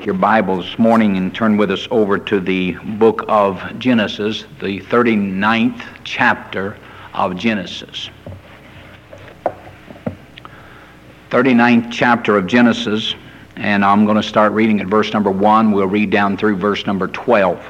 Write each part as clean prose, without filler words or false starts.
your Bibles this morning and turn with us over to the book of Genesis, the 39th chapter of Genesis. 39th chapter of Genesis, and I'm going to start reading at verse number 1. We'll read down through verse number 12.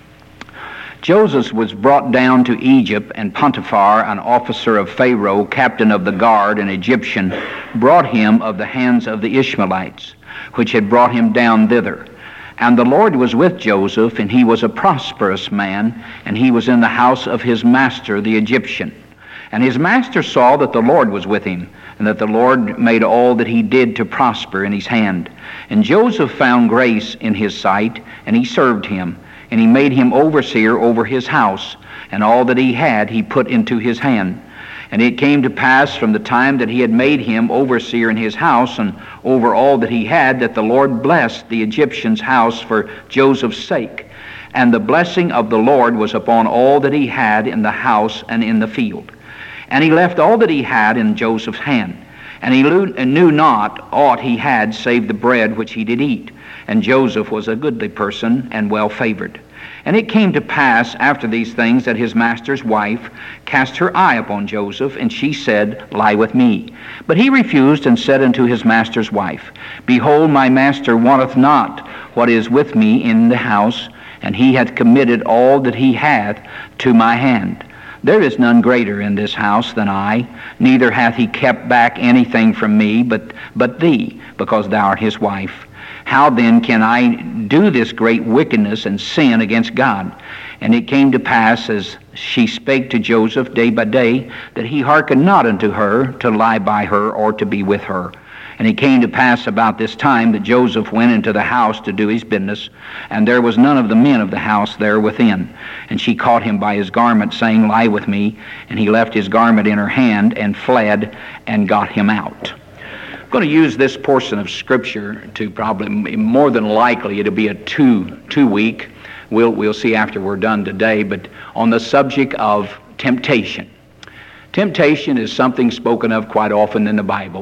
Joseph was brought down to Egypt, and Potiphar, an officer of Pharaoh, captain of the guard, an Egyptian, brought him of the hands of the Ishmaelites, which had brought him down thither. And the Lord was with Joseph, and he was a prosperous man, and he was in the house of his master the Egyptian. And his master saw that the Lord was with him, and that the Lord made all that he did to prosper in his hand. And Joseph found grace in his sight, and he served him. And he made him overseer over his house, and all that he had he put into his hand. And it came to pass from the time that he had made him overseer in his house, and over all that he had, that the Lord blessed the Egyptian's house for Joseph's sake. And the blessing of the Lord was upon all that he had in the house and in the field. And he left all that he had in Joseph's hand. And he knew not aught he had save the bread which he did eat. And Joseph was a goodly person and well favored. And it came to pass after these things that his master's wife cast her eye upon Joseph, and she said, Lie with me. But he refused and said unto his master's wife, Behold, my master wanteth not what is with me in the house, and he hath committed all that he hath to my hand. There is none greater in this house than I, neither hath he kept back anything from me but thee, because thou art his wife. How then can I do this great wickedness and sin against God? And it came to pass, as she spake to Joseph day by day, that he hearkened not unto her to lie by her or to be with her. And it came to pass about this time that Joseph went into the house to do his business, and there was none of the men of the house there within. And she caught him by his garment, saying, Lie with me. And he left his garment in her hand and fled and got him out. I'm going to use this portion of Scripture to probably, more than likely, it'll be a two week. We'll see after we're done today, but on the subject of temptation. Temptation is something spoken of quite often in the Bible,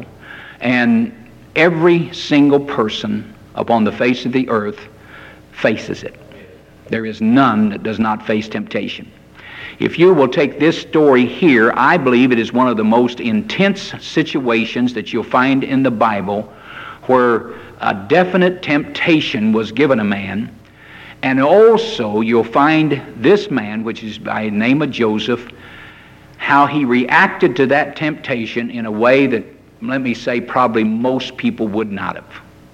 and every single person upon the face of the earth faces it. There is none that does not face temptation. If you will take this story here, I believe it is one of the most intense situations that you'll find in the Bible, where a definite temptation was given a man. And also you'll find this man, which is by the name of Joseph, how he reacted to that temptation in a way that, let me say, probably most people would not have.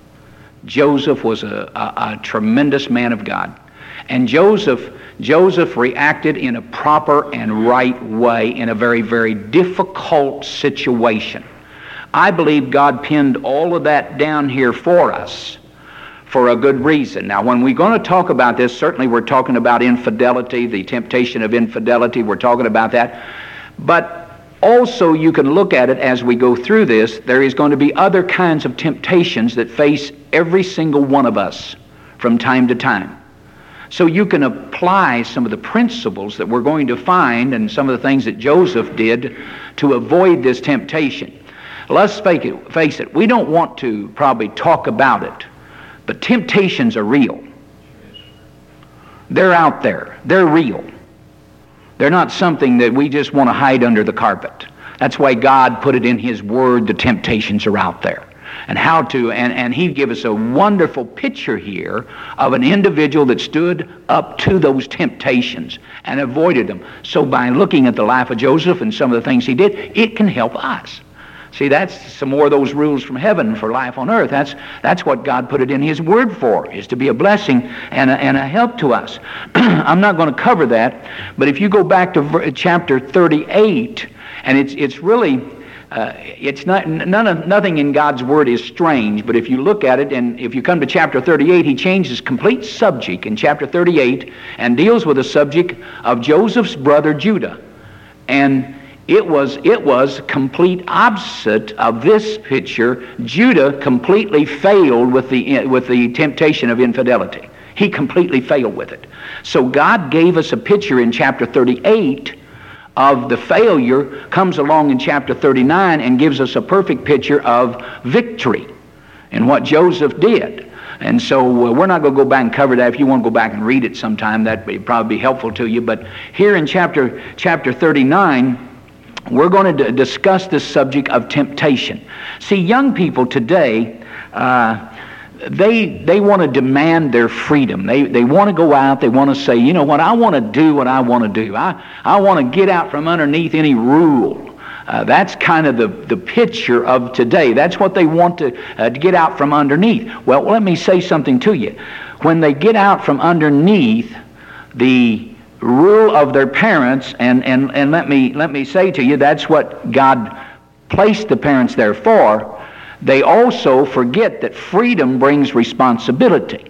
Joseph was a tremendous man of God. And Joseph reacted in a proper and right way in a very, very difficult situation. I believe God pinned all of that down here for us for a good reason. Now, when we're going to talk about this, certainly we're talking about infidelity, the temptation of infidelity. We're talking about that. But also you can look at it as we go through this. There is going to be other kinds of temptations that face every single one of us from time to time. So you can apply some of the principles that we're going to find and some of the things that Joseph did to avoid this temptation. Let's face it, we don't want to probably talk about it, but temptations are real. They're out there. They're real. They're not something that we just want to hide under the carpet. That's why God put it in His Word, the temptations are out there. And how to, and He gave us a wonderful picture here of an individual that stood up to those temptations and avoided them. So by looking at the life of Joseph and some of the things he did, it can help us. See, that's some more of those rules from heaven for life on earth. That's what God put it in His Word for, is to be a blessing and a help to us. I'm not going to cover that, but if you go back to chapter 38, and it's really... it's not nothing in God's Word is strange, but if you look at it, and if you come to chapter 38, He changes complete subject in chapter 38 and deals with the subject of Joseph's brother Judah. And it was complete opposite of this picture. Judah completely failed with the temptation of infidelity. He completely failed with it. So God gave us a picture in chapter 38 of the failure, comes along in chapter 39 and gives us a perfect picture of victory and what Joseph did. And so we're not going to go back and cover that. If you want to go back and read it sometime, that would probably be helpful to you. But here in chapter 39, we're going to discuss this subject of temptation. See, young people today, they want to demand their freedom. They want to go out. They want to say, you know what, I want to do what I want to do. I want to get out from underneath any rule. That's kind of the picture of today. That's what they want to get out from underneath. Well, let me say something to you. When they get out from underneath the rule of their parents, and let me say to you, that's what God placed the parents there for. They also forget that freedom brings responsibility.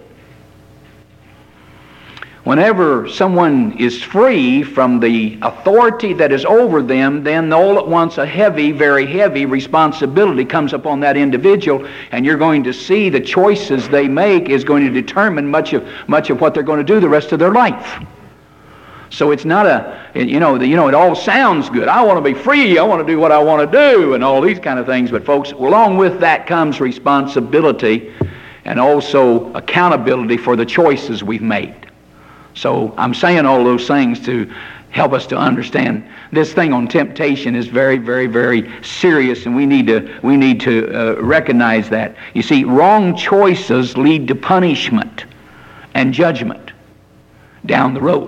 Whenever someone is free from the authority that is over them, then all at once a heavy, very heavy responsibility comes upon that individual, and you're going to see the choices they make is going to determine much of what they're going to do the rest of their life. So it's not it all sounds good. I want to be free. I want to do what I want to do, and all these kind of things. But folks, along with that comes responsibility and also accountability for the choices we've made. So I'm saying all those things to help us to understand this thing on temptation is very, very, very serious, and we need to recognize that. You see, wrong choices lead to punishment and judgment down the road.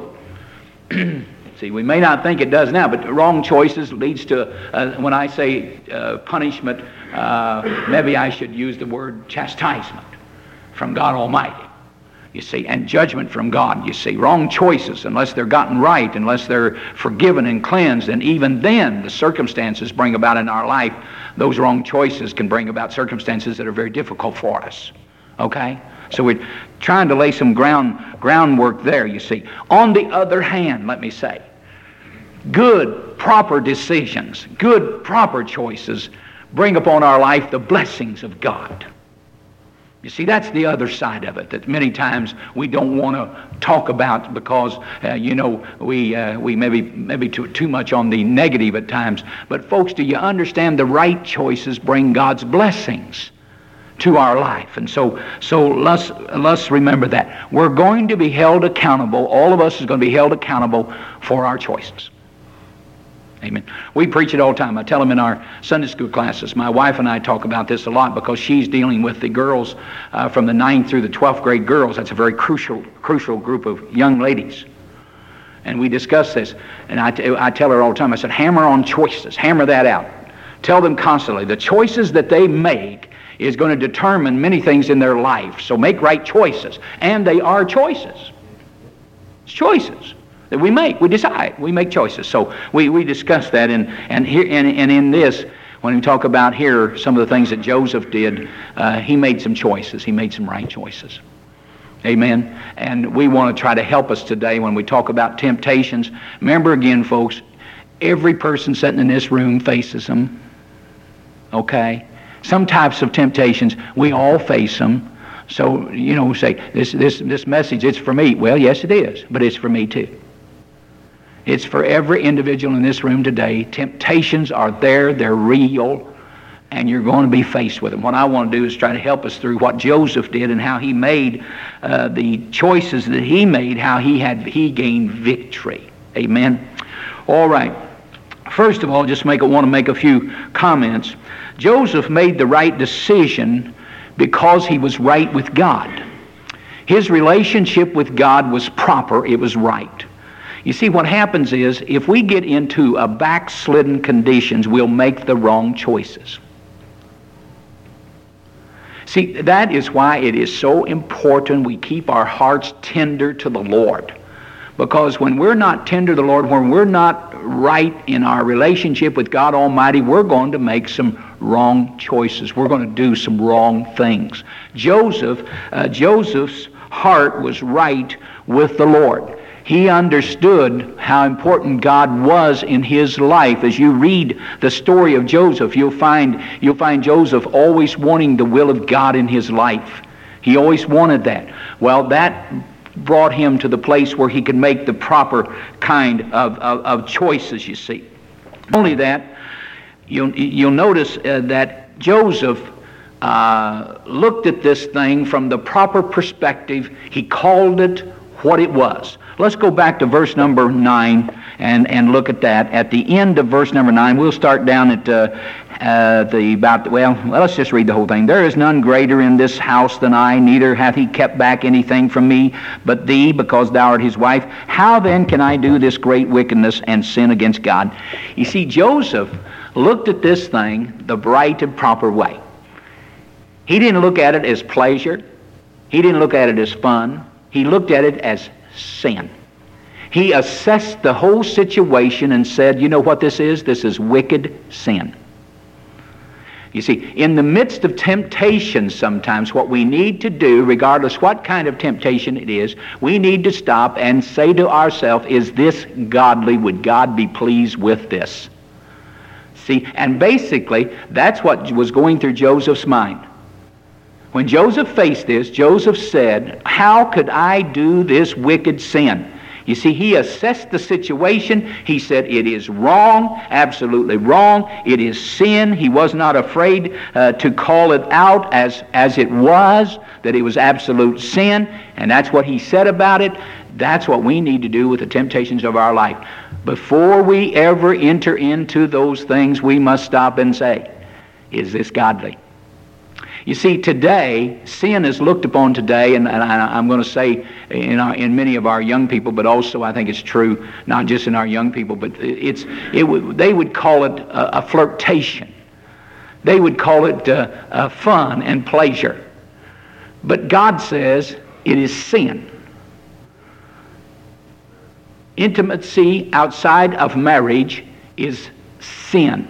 See, we may not think it does now, but wrong choices leads to, when I say punishment, maybe I should use the word chastisement from God Almighty. You see, and judgment from God. You see, wrong choices, unless they're gotten right, unless they're forgiven and cleansed, and even then the circumstances bring about in our life, those wrong choices can bring about circumstances that are very difficult for us. Okay? So we're trying to lay some groundwork there, you see. On the other hand, let me say, good, proper decisions, good, proper choices bring upon our life the blessings of God. You see, that's the other side of it that many times we don't want to talk about because, we maybe too much on the negative at times. But folks, do you understand the right choices bring God's blessings to our life? And so let's remember that. We're going to be held accountable. All of us is going to be held accountable for our choices. Amen. We preach it all the time. I tell them in our Sunday school classes. My wife and I talk about this a lot because she's dealing with the girls from the 9th through the 12th grade girls. That's a very crucial group of young ladies. And we discuss this. And I tell her all the time, I said, hammer on choices. Hammer that out. Tell them constantly. The choices that they make is going to determine many things in their life. So make right choices. And they are choices. It's choices that we make. We decide. We make choices. So we discuss that. And here and in this, when we talk about here some of the things that Joseph did, he made some choices. He made some right choices. Amen. And we want to try to help us today when we talk about temptations. Remember again, folks, every person sitting in this room faces them. Okay? Some types of temptations, we all face them. So, say, this message, it's for me. Well, yes, it is, but it's for me too. It's for every individual in this room today. Temptations are there, they're real, and you're going to be faced with them. What I want to do is try to help us through what Joseph did and how he made the choices that he made, how he gained victory. Amen? All right. First of all, want to make a few comments. Joseph made the right decision because he was right with God. His relationship with God was proper. It was right. You see, what happens is, if we get into a backslidden conditions, we'll make the wrong choices. See, that is why it is so important we keep our hearts tender to the Lord. Because when we're not tender to the Lord, when we're not right in our relationship with God Almighty, we're going to make some wrong choices. We're going to do some wrong things. Joseph's heart was right with the Lord. He understood how important God was in his life. As you read the story of Joseph, you'll find Joseph always wanting the will of God in his life. He always wanted that. Well, that brought him to the place where he could make the proper kind of choices, you see. Not only that, you'll notice that Joseph looked at this thing from the proper perspective. He called it what it was. Let's go back to verse number 9 and look at that. At the end of verse number 9, we'll start down at let's just read the whole thing. There is none greater in this house than I, neither hath he kept back anything from me but thee, because thou art his wife. How then can I do this great wickedness and sin against God? You see, Joseph looked at this thing the right and proper way. He didn't look at it as pleasure. He didn't look at it as fun. He looked at it as sin. He assessed the whole situation and said, you know what this is? This is wicked sin. You see, in the midst of temptation sometimes, what we need to do, regardless what kind of temptation it is, we need to stop and say to ourselves, is this godly? Would God be pleased with this? See, and basically, that's what was going through Joseph's mind. When Joseph faced this, Joseph said, how could I do this wicked sin? You see, he assessed the situation. He said, it is wrong, absolutely wrong. It is sin. He was not afraid to call it out as it was, that it was absolute sin. And that's what he said about it. That's what we need to do with the temptations of our life. Before we ever enter into those things, we must stop and say, is this godly? You see, today, sin is looked upon today, and I'm going to say in many of our young people, but also I think it's true not just in our young people, but they would call it a flirtation. They would call it fun and pleasure. But God says it is sin. Intimacy outside of marriage is sin.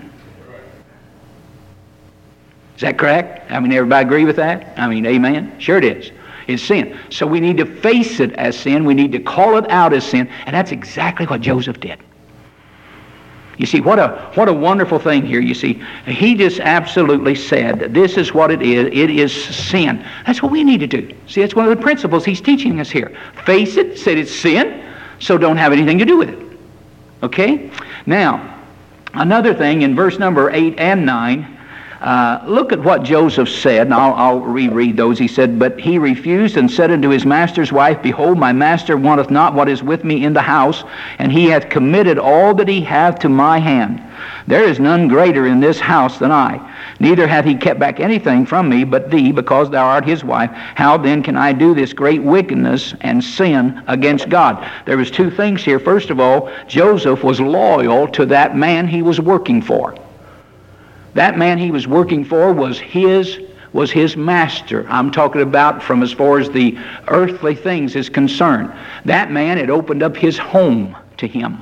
Is that correct? I mean, everybody agree with that? I mean, amen? Sure it is. It's sin. So we need to face it as sin. We need to call it out as sin. And that's exactly what Joseph did. You see, what a wonderful thing here. You see, he just absolutely said, this is what it is. It is sin. That's what we need to do. See, that's one of the principles he's teaching us here. Face it, say it's sin, so don't have anything to do with it. Okay? Now, another thing in verse number 8 and 9, look at what Joseph said, and I'll reread those. He said, but he refused and said unto his master's wife, behold, my master wanteth not what is with me in the house, and he hath committed all that he hath to my hand. There is none greater in this house than I. Neither hath he kept back anything from me but thee, because thou art his wife. How then can I do this great wickedness and sin against God? There was two things here. First of all, Joseph was loyal to that man he was working for. That man he was working for was his master. I'm talking about from as far as the earthly things is concerned. That man had opened up his home to him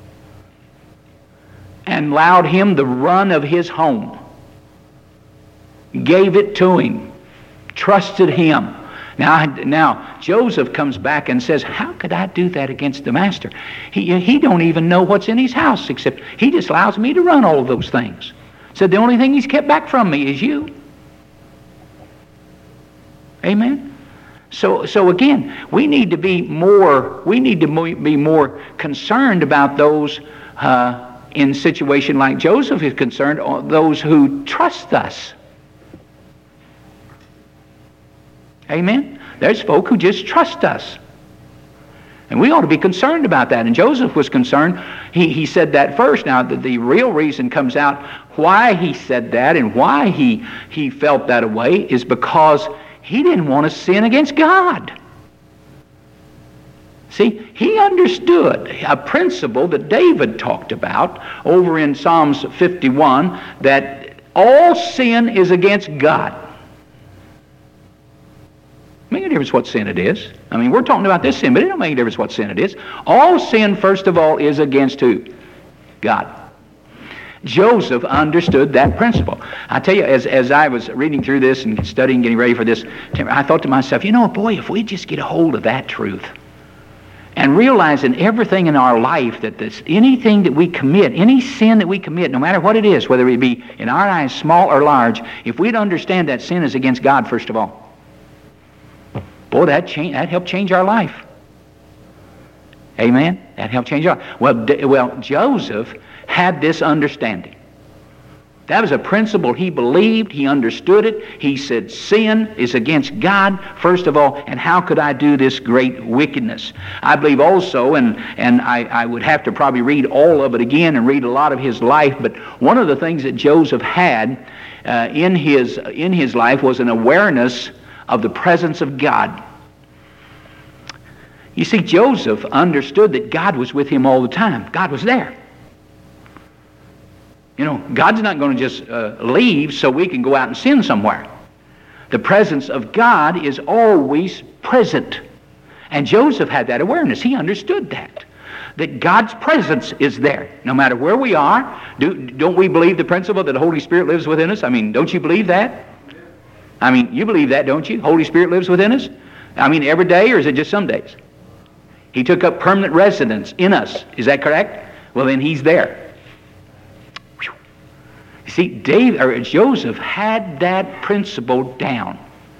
and allowed him the run of his home. Gave it to him. Trusted him. Now Joseph comes back and says, how could I do that against the master? He don't even know what's in his house, except he just allows me to run all of those things. Said the only thing he's kept back from me is you. Amen. So again, we need to be more concerned about those in a situation like Joseph is concerned, those who trust us. Amen. There's folk who just trust us. And we ought to be concerned about that. And Joseph was concerned. He said that first. Now, the real reason comes out why he said that and why he felt that way is because he didn't want to sin against God. See, he understood a principle that David talked about over in Psalms 51, that all sin is against God. It makes no difference what sin it is. I mean, we're talking about this sin, but it don't make a difference what sin it is. All sin, first of all, is against who? God. Joseph understood that principle. I tell you, as I was reading through this and studying, getting ready for this, I thought to myself, boy, if we just get a hold of that truth and realize in everything in our life that anything that we commit, any sin that we commit, no matter what it is, whether it be in our eyes small or large, if we'd understand that sin is against God, first of all, boy, that helped change our life. Amen? That helped change our life. Well, Joseph had this understanding That was a principle he believed. He understood it. He said, sin is against God, first of all, and how could I do this great wickedness? I believe also, and I would have to probably read all of it again and read a lot of his life, but one of the things that Joseph had in his life was an awareness of the presence of God. You see, Joseph understood that God was with him all the time. God was there. You know, God's not going to just leave so we can go out and sin somewhere. The presence of God is always present. And Joseph had that awareness. He understood that God's presence is there. No matter where we are, don't we believe the principle that the Holy Spirit lives within us? I mean, don't you believe that? I mean, you believe that, don't you? Holy Spirit lives within us? I mean, every day, or is it just some days? He took up permanent residence in us. Is that correct? Well, then he's there. See, Joseph had that principle down.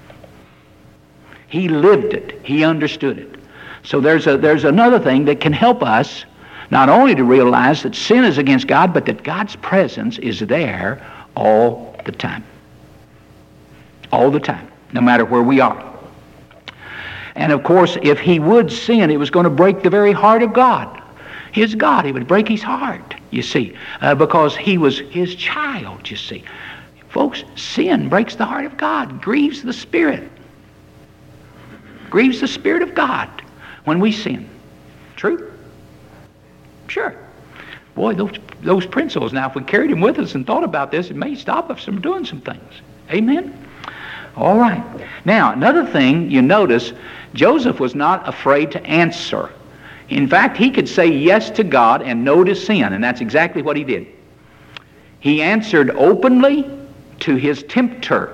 He lived it. He understood it. So there's another thing that can help us not only to realize that sin is against God, but that God's presence is there all the time. All the time, no matter where we are. And of course, if he would sin, it was going to break the very heart of God. His God, it would break his heart, you see, because he was his child, you see. Folks, sin breaks the heart of God, grieves the Spirit. Grieves the Spirit of God when we sin. True? Sure. Boy, those principles, now if we carried them with us and thought about this, it may stop us from doing some things. Amen? All right. Now, another thing you notice, Joseph was not afraid to answer. In fact, he could say yes to God and no to sin, and that's exactly what he did. He answered openly to his tempter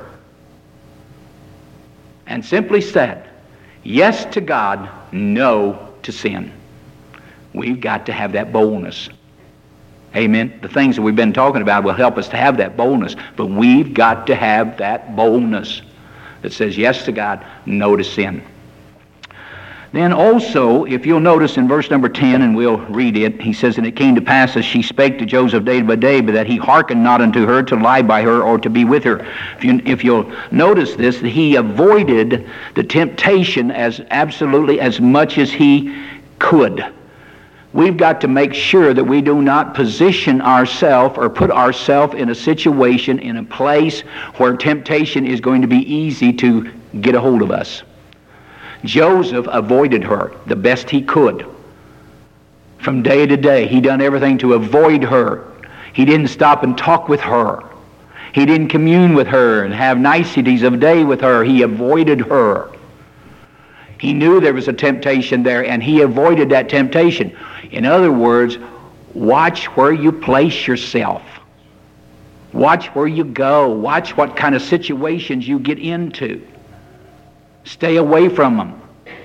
and simply said, yes to God, no to sin. We've got to have that boldness. Amen. The things that we've been talking about will help us to have that boldness, but we've got to have that boldness that says yes to God, no to sin. Then also, if you'll notice in verse number 10, and we'll read it, he says, and it came to pass as she spake to Joseph day by day, but that he hearkened not unto her to lie by her or to be with her. If you'll notice this, that he avoided the temptation as absolutely as much as he could. We've got to make sure that we do not position ourselves or put ourselves in a situation, in a place where temptation is going to be easy to get a hold of us. Joseph avoided her the best he could. From day to day, he done everything to avoid her. He didn't stop and talk with her. He didn't commune with her and have niceties of day with her. He avoided her. He knew there was a temptation there, and he avoided that temptation. In other words, watch where you place yourself. Watch where you go. Watch what kind of situations you get into. Stay away from them.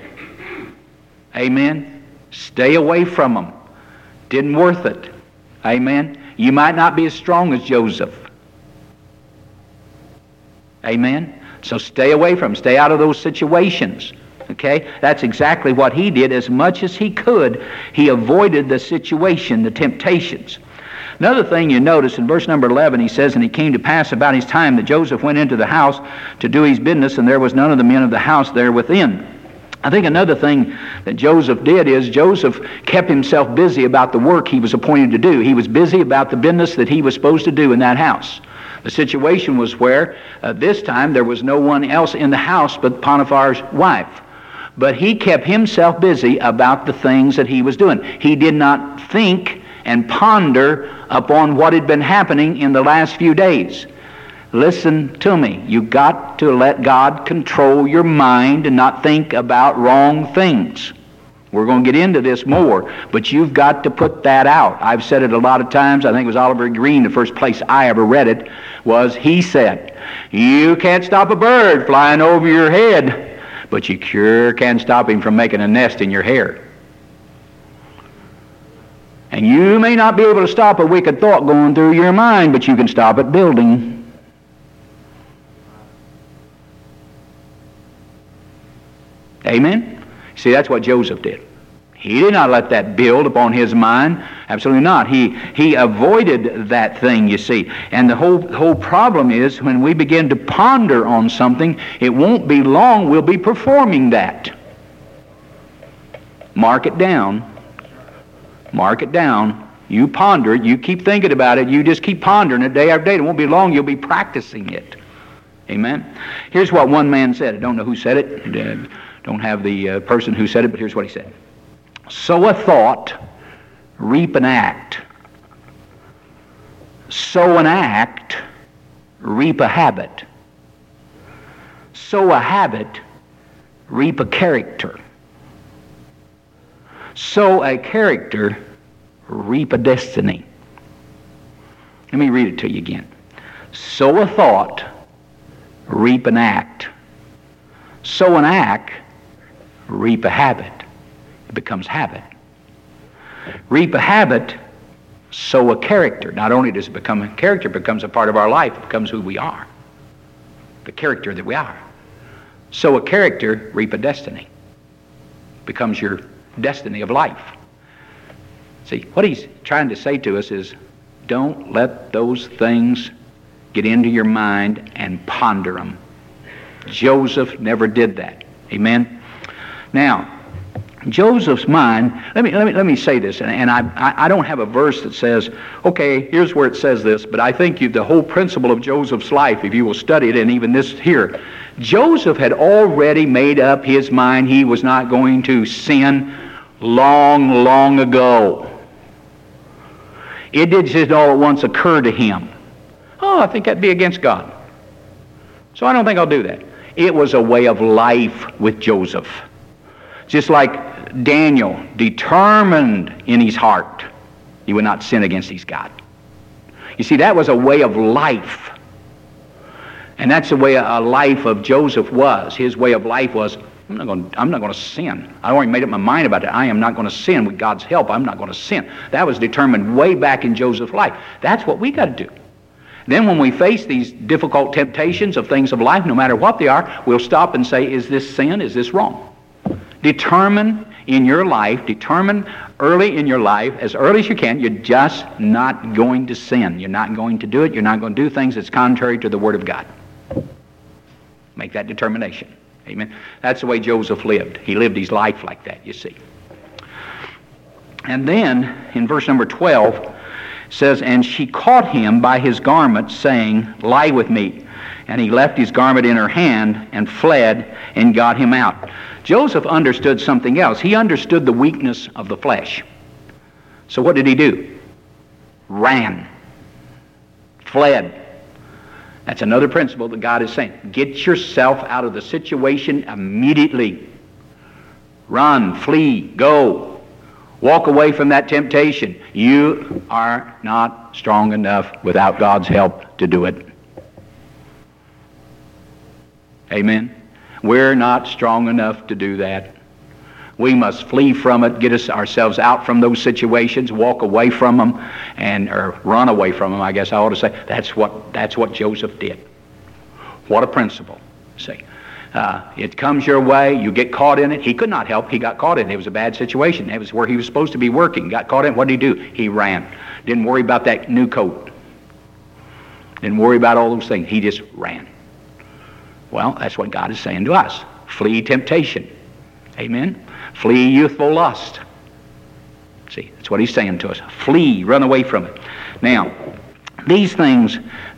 Amen. Stay away from them. Didn't worth it. Amen. You might not be as strong as Joseph. Amen. So stay away from them. Stay out of those situations. Okay? That's exactly what he did. As much as he could, he avoided the situation, the temptations. Another thing you notice in verse number 11, he says, and it came to pass about his time that Joseph went into the house to do his business, and there was none of the men of the house there within. I think another thing that Joseph did is Joseph kept himself busy about the work he was appointed to do. He was busy about the business that he was supposed to do in that house. The situation was where this time there was no one else in the house but Potiphar's wife. But he kept himself busy about the things that he was doing. He did not think and ponder upon what had been happening in the last few days. Listen to me. You've got to let God control your mind and not think about wrong things. We're going to get into this more, but you've got to put that out. I've said it a lot of times. I think it was Oliver Green, the first place I ever read it, was he said, you can't stop a bird flying over your head, but you sure can stop him from making a nest in your hair. And you may not be able to stop a wicked thought going through your mind, but you can stop it building. Amen? See, that's what Joseph did. He did not let that build upon his mind. Absolutely not. He avoided that thing, you see. And the whole problem is when we begin to ponder on something, it won't be long we'll be performing that. Mark it down. Mark it down. You ponder it. You keep thinking about it. You just keep pondering it day after day. It won't be long you'll be practicing it. Amen. Here's what one man said. I don't know who said it. Don't have the person who said it, but here's what he said. Sow a thought, reap an act. Sow an act, reap a habit. Sow a habit, reap a character. Sow a character, reap a destiny. Let me read it to you again. Sow a thought, reap an act. Sow an act, reap a habit. It becomes habit. Reap a habit, sow a character. Not only does it become a character, it becomes a part of our life. It becomes who we are. The character that we are. Sow a character, reap a destiny. Becomes your destiny of life. See, what he's trying to say to us is, don't let those things get into your mind and ponder them. Joseph never did that. Amen? Now, Joseph's mind, let me say this, and I don't have a verse that says, okay, here's where it says this, but I think the whole principle of Joseph's life, if you will study it, and even this here, Joseph had already made up his mind he was not going to sin long, long ago. It did just all at once occur to him. Oh, I think that'd be against God. So I don't think I'll do that. It was a way of life with Joseph. Just like Daniel, determined in his heart he would not sin against his God. You see, that was a way of life. And that's the way a life of Joseph was. His way of life was, I'm not going to sin. I already made up my mind about it. I am not going to sin. With God's help, I'm not going to sin. That was determined way back in Joseph's life. That's what we got to do. Then when we face these difficult temptations of things of life, no matter what they are, we'll stop and say, is this sin? Is this wrong? Determine in your life, determine early in your life, as early as you can, you're just not going to sin. You're not going to do it. You're not going to do things that's contrary to the Word of God. Make that determination. Amen. That's the way Joseph lived. He lived his life like that, you see. And then, in verse number 12, says, and she caught him by his garment, saying, lie with me. And he left his garment in her hand and fled and got him out. Joseph understood something else. He understood the weakness of the flesh. So what did he do? Ran. Fled. That's another principle that God is saying. Get yourself out of the situation immediately. Run, flee, go. Walk away from that temptation. You are not strong enough without God's help to do it. Amen. We're not strong enough to do that. We must flee from it, get ourselves out from those situations, walk away from them, or run away from them, I guess I ought to say. That's what Joseph did. What a principle. See, it comes your way, you get caught in it. He could not help. He got caught in it. It was a bad situation. It was where he was supposed to be working. Got caught in it. What did he do? He ran. Didn't worry about that new coat. Didn't worry about all those things. He just ran. Well, that's what God is saying to us. Flee temptation. Amen? Flee youthful lust. See, that's what he's saying to us. Flee, run away from it. Now, these things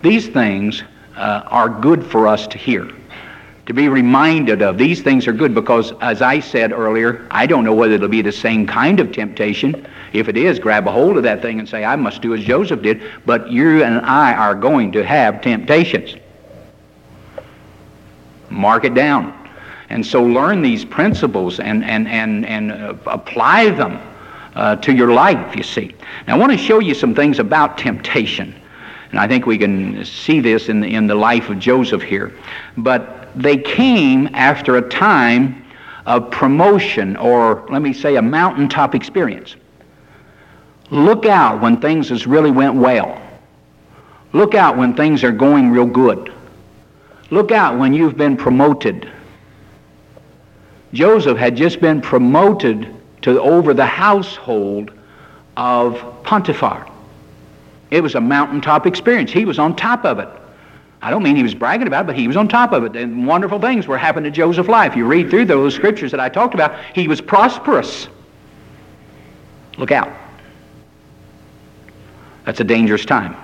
are good for us to hear, to be reminded of. These things are good because, as I said earlier, I don't know whether it'll be the same kind of temptation. If it is, grab a hold of that thing and say, I must do as Joseph did. But you and I are going to have temptations. Mark it down. And so learn these principles and apply them to your life, you see. Now I want to show you some things about temptation. And I think we can see this in the life of Joseph here. But they came after a time of promotion, or let me say a mountaintop experience. Look out when things has really went well. Look out when things are going real good. Look out when you've been promoted. Joseph had just been promoted over the household of Potiphar. It was a mountaintop experience. He was on top of it. I don't mean he was bragging about it, but he was on top of it. And wonderful things were happening to Joseph's life. You read through those scriptures that I talked about, he was prosperous. Look out. That's a dangerous time.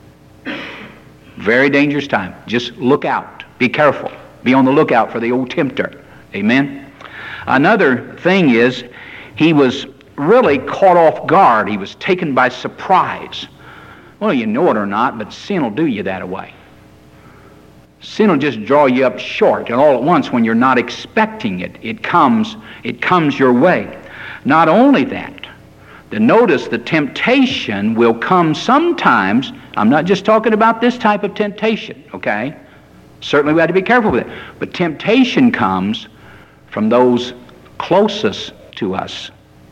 Very dangerous time. Just look out. Be careful. Be on the lookout for the old tempter. Amen? Another thing is, he was really caught off guard. He was taken by surprise. Well, you know it or not, but sin will do you that way. Sin will just draw you up short, and all at once when you're not expecting it, it comes your way. Not only that, notice the temptation will come sometimes. I'm not just talking about this type of temptation, okay? Certainly we have to be careful with it. But temptation comes from those closest to us.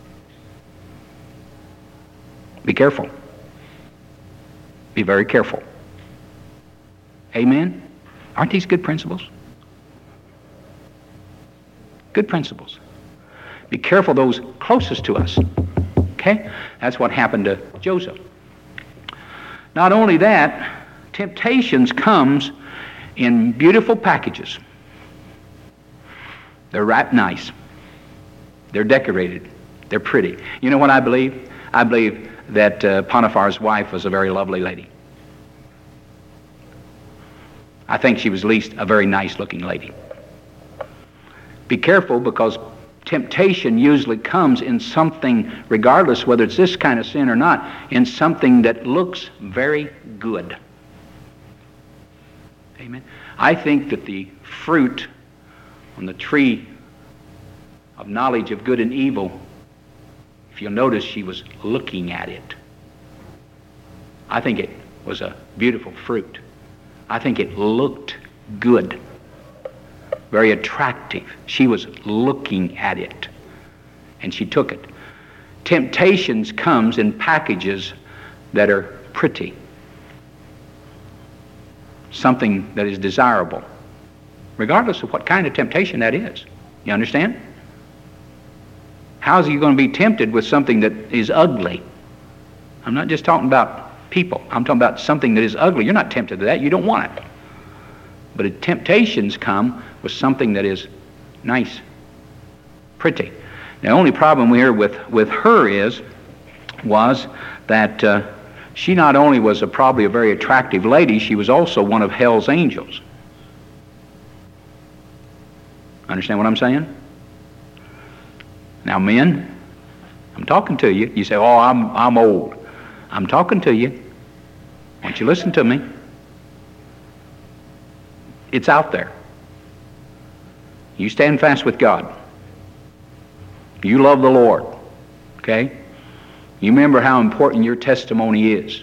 Be careful. Be very careful. Amen? Aren't these good principles? Good principles. Be careful those closest to us. Okay? That's what happened to Joseph. Not only that, temptations comes in beautiful packages. They're wrapped nice. They're decorated. They're pretty. You know what I believe? I believe that Potiphar's wife was a very lovely lady. I think she was at least a very nice-looking lady. Be careful, because temptation usually comes in something, regardless whether it's this kind of sin or not, in something that looks very good. Amen. I think that the fruit on the tree of knowledge of good and evil, if you'll notice, she was looking at it. I think it was a beautiful fruit. I think it looked good, very attractive. She was looking at it, and she took it. Temptations comes in packages that are pretty, something that is desirable, regardless of what kind of temptation that is. You understand? How's you going to be tempted with something that is ugly? I'm not just talking about people. I'm talking about something that is ugly. You're not tempted to that. You don't want it. But temptations come with something that is nice, pretty. The only problem here with her was that she not only was probably a very attractive lady, she was also one of hell's angels. Understand what I'm saying? Now, men, I'm talking to you. You say, "Oh, I'm old." I'm talking to you. Won't you listen to me? It's out there. You stand fast with God. You love the Lord. Okay? You remember how important your testimony is.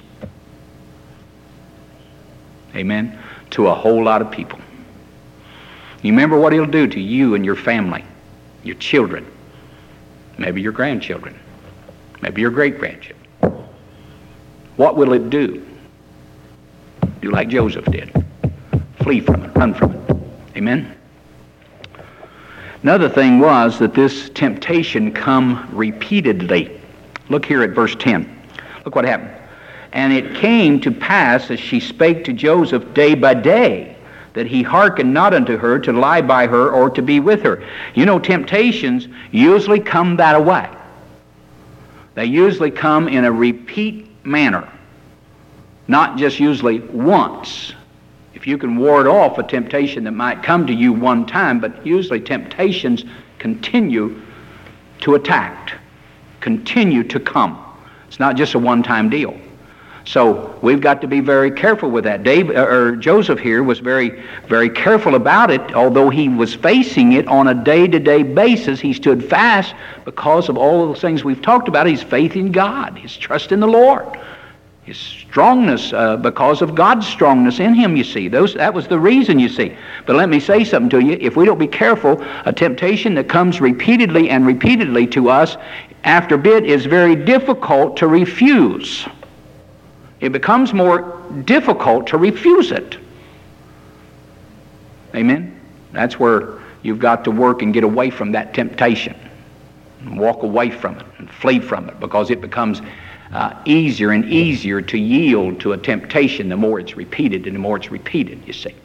Amen? To a whole lot of people. You remember what He'll do to you and your family, your children, maybe your grandchildren, maybe your great-grandchildren. What will it do? Do like Joseph did. Flee from it, run from it. Amen? Another thing was that this temptation come repeatedly. Look here at verse 10. Look what happened. And it came to pass, as she spake to Joseph day by day, that he hearkened not unto her to lie by her or to be with her. You know, temptations usually come that way. They usually come in a repeat manner, not just usually once. If you can ward off a temptation that might come to you one time, but usually temptations continue to attack, continue to come. It's not just a one-time deal. So we've got to be very careful with that. Joseph here was very, very careful about it. Although he was facing it on a day-to-day basis, he stood fast because of all of those things we've talked about. His faith in God, his trust in the Lord, his strongness because of God's strongness in him, you see. That was the reason, you see. But let me say something to you. If we don't be careful, a temptation that comes repeatedly and repeatedly to us after bit is very difficult to refuse. It becomes more difficult to refuse it. Amen? That's where you've got to work and get away from that temptation. and walk away from it and flee from it, because it becomes easier and easier to yield to a temptation the more it's repeated and the more it's repeated, you see.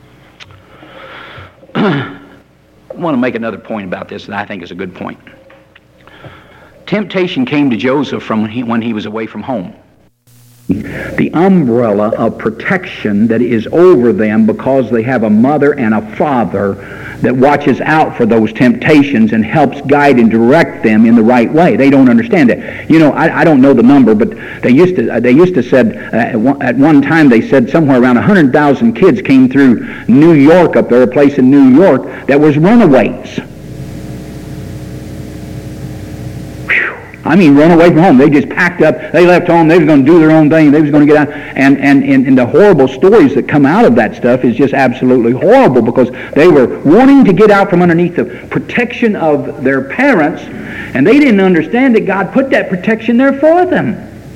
I want to make another point about this, and I think it's a good point. Temptation came to Joseph from when he was away from home. The umbrella of protection that is over them because they have a mother and a father that watches out for those temptations and helps guide and direct them in the right way. They don't understand it. You know, I don't know the number, but they used to said at one time they said somewhere around 100,000 kids came through New York, up there, a place in New York, that was runaways. I mean, run away from home. They just packed up. They left home. They was going to do their own thing. They was going to get out. And the horrible stories that come out of that stuff is just absolutely horrible, because they were wanting to get out from underneath the protection of their parents, and they didn't understand that God put that protection there for them.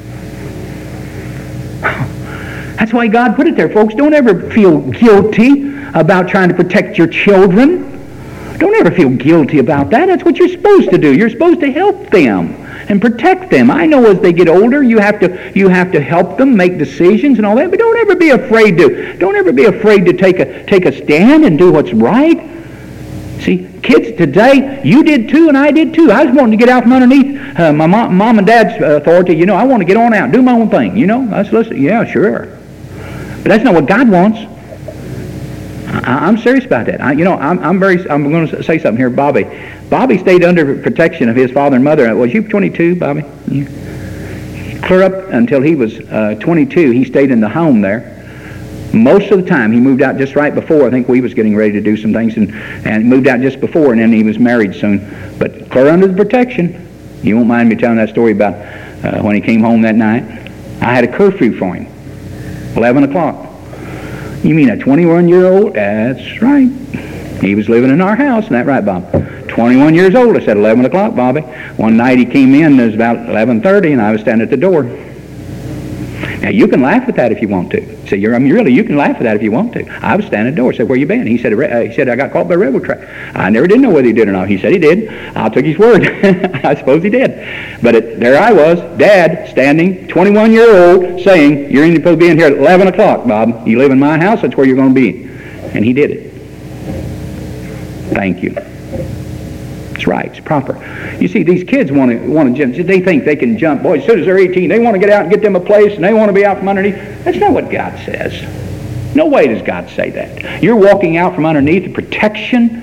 That's why God put it there, folks. Don't ever feel guilty about trying to protect your children. Don't ever feel guilty about that. That's what you're supposed to do. You're supposed to help them and protect them. I know as they get older, you have to help them make decisions and all that. But don't ever be afraid to take a stand and do what's right. See, kids today, you did too, and I did too. I was wanting to get out from underneath my mom and dad's authority. You know, I want to get on out, do my own thing. You know, listen. Yeah, sure. But that's not what God wants. I'm serious about that. I'm going to say something here, Bobby. Bobby stayed under protection of his father and mother. Was you 22, Bobby? Clear up until he was 22. He stayed in the home there. Most of the time, he moved out just right before. I think we was getting ready to do some things, and moved out just before, and then he was married soon. But clear under the protection. You won't mind me telling that story about when he came home that night. I had a curfew for him, 11 o'clock. You mean a 21-year-old? That's right. He was living in our house, isn't that right, Bob? 21 years old. I said 11 o'clock, Bobby. One night he came in, it was about 11:30, and I was standing at the door. Now, you can laugh at that if you want to. So you can laugh at that if you want to. I was standing at the door. I said, where you been? He said, I got caught by a railroad track. I never did know whether he did or not. He said he did. I took his word. I suppose he did. But there I was, Dad, standing, 21-year-old, saying, you're supposed to be in here at 11 o'clock, Bob. You live in my house, that's where you're going to be. And he did it. Thank you. It's right. It's proper. You see, these kids want to jump. They think they can jump. Boy, as soon as they're 18, they want to get out and get them a place, and they want to be out from underneath. That's not what God says. No way does God say that. You're walking out from underneath the protection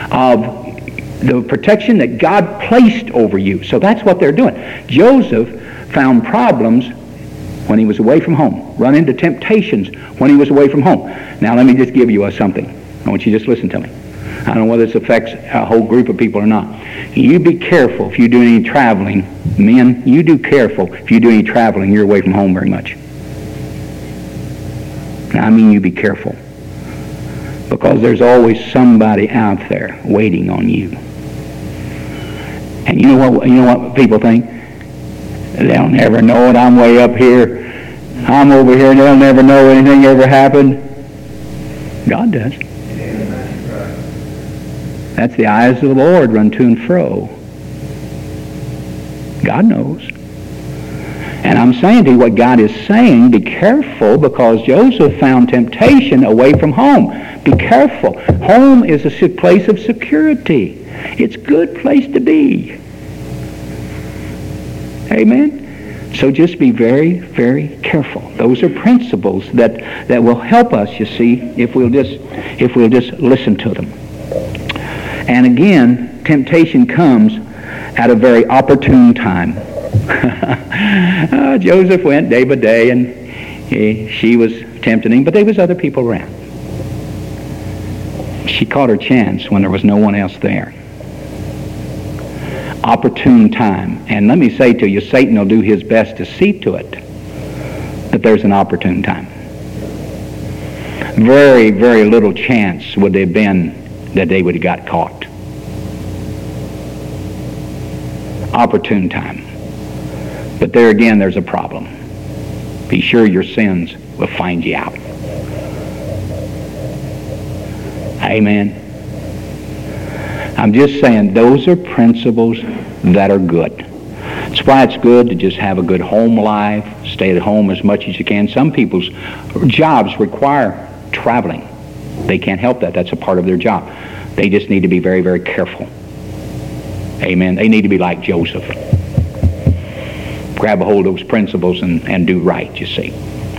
that God placed over you. So that's what they're doing. Joseph found problems when he was away from home. Run into temptations when he was away from home. Now let me just give you something. I want you to just listen to me. I don't know whether this affects a whole group of people or not. You be careful if you do any traveling. Men, you do careful if you do any traveling. You're away from home very much. Now, I mean you be careful. Because there's always somebody out there waiting on you. And you know what people think? They'll never know it. I'm way up here. I'm over here and they'll never know anything ever happened. God does. That's the eyes of the Lord run to and fro. God knows. And I'm saying to you what God is saying, be careful, because Joseph found temptation away from home. Be careful. Home is a place of security. It's a good place to be. Amen? So just be very, very careful. Those are principles that will help us, you see, if we'll just listen to them. And again, temptation comes at a very opportune time. Joseph went day by day, and she was tempting him, but there was other people around. She caught her chance when there was no one else there. Opportune time. And let me say to you, Satan will do his best to see to it that there's an opportune time. Very, very little chance would there have been that they would have got caught. Opportune time. But there again, there's a problem. Be sure your sins will find you out. Amen. I'm just saying, those are principles that are good. That's why it's good to just have a good home life, stay at home as much as you can. Some people's jobs require traveling. They can't help that. That's a part of their job. They just need to be very, very careful. Amen. They need to be like Joseph. Grab a hold of those principles and do right, you see.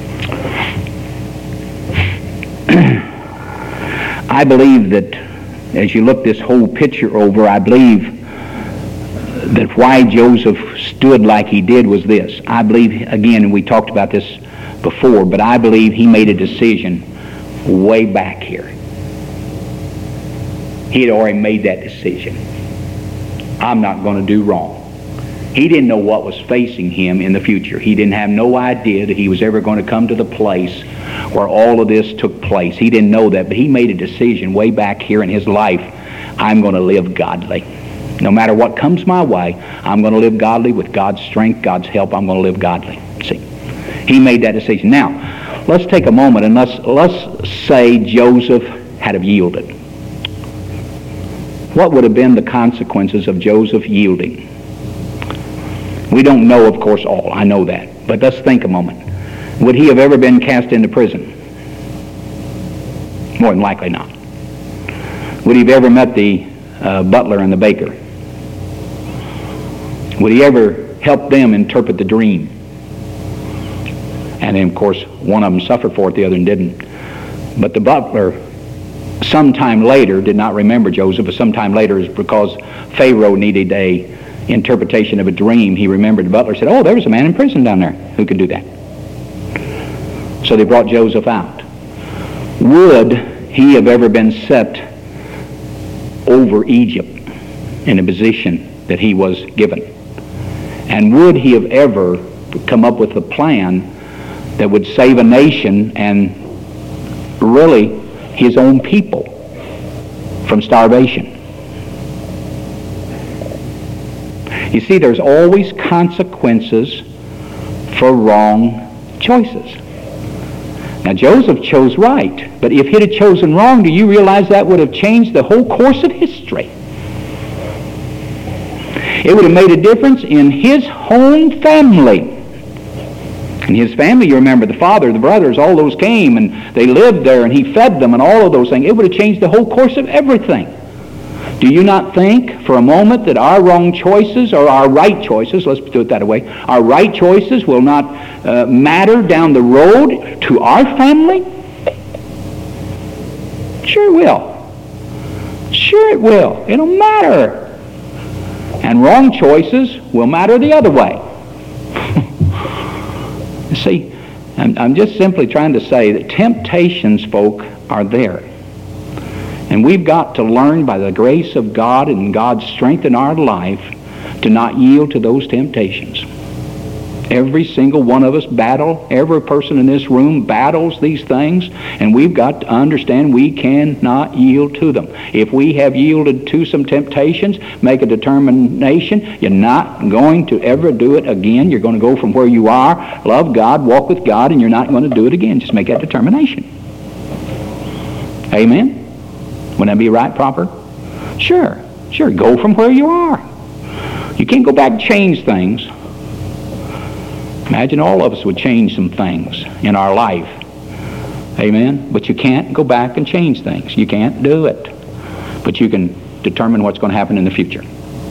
I believe that as you look this whole picture over, I believe that why Joseph stood like he did was this. I believe, again, we talked about this before, but I believe he made a decision way back here. He had already made that decision. I'm not going to do wrong. He didn't know what was facing him in the future. He didn't have no idea that he was ever going to come to the place where all of this took place. He didn't know that, but he made a decision way back here in his life. I'm going to live godly. No matter what comes my way, I'm going to live godly with God's strength, God's help. I'm going to live godly. See, he made that decision. Now, let's take a moment and let's say Joseph had have yielded. What would have been the consequences of Joseph yielding? We don't know, of course, all. I know that. But let's think a moment. Would he have ever been cast into prison? More than likely not. Would he have ever met the butler and the baker? Would he ever help them interpret the dream? And then, of course, one of them suffered for it, the other one didn't. But the butler, sometime later, did not remember Joseph, but sometime later is because Pharaoh needed a interpretation of a dream. He remembered. The butler said, oh, there was a man in prison down there who could do that. So they brought Joseph out. Would he have ever been set over Egypt in a position that he was given? And would he have ever come up with a plan that would save a nation and really his own people from starvation? You see, there's always consequences for wrong choices. Now, Joseph chose right, but if he'd have chosen wrong, do you realize that would have changed the whole course of history? It would have made a difference in his home family. And his family, you remember, the father, the brothers, all those came, and they lived there, and he fed them, and all of those things. It would have changed the whole course of everything. Do you not think for a moment that our wrong choices or our right choices, let's do it that way, our right choices will not matter down the road to our family? Sure it will. Sure it will. It'll matter. And wrong choices will matter the other way. You see, I'm just simply trying to say that temptations, folk, are there. And we've got to learn by the grace of God and God's strength in our life to not yield to those temptations. Every single one of us every person in this room battles these things, and we've got to understand we cannot yield to them. If we have yielded to some temptations, make a determination. You're not going to ever do it again. You're going to go from where you are, love God, walk with God, and you're not going to do it again. Just make that determination. Amen? Wouldn't that be right, proper? Sure. Go from where you are. You can't go back and change things. Imagine all of us would change some things in our life. Amen? But you can't go back and change things. You can't do it. But you can determine what's going to happen in the future.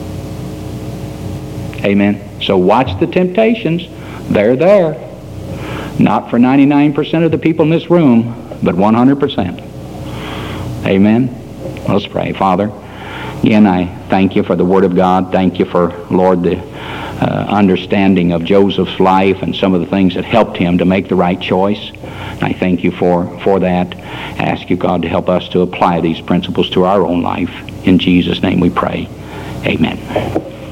Amen? So watch the temptations. They're there. Not for 99% of the people in this room, but 100%. Amen? Let's pray. Father, again, I thank you for the Word of God. Thank you for, Lord, the understanding of Joseph's life and some of the things that helped him to make the right choice. I thank you for that. I ask you, God, to help us to apply these principles to our own life. In Jesus' name we pray. Amen.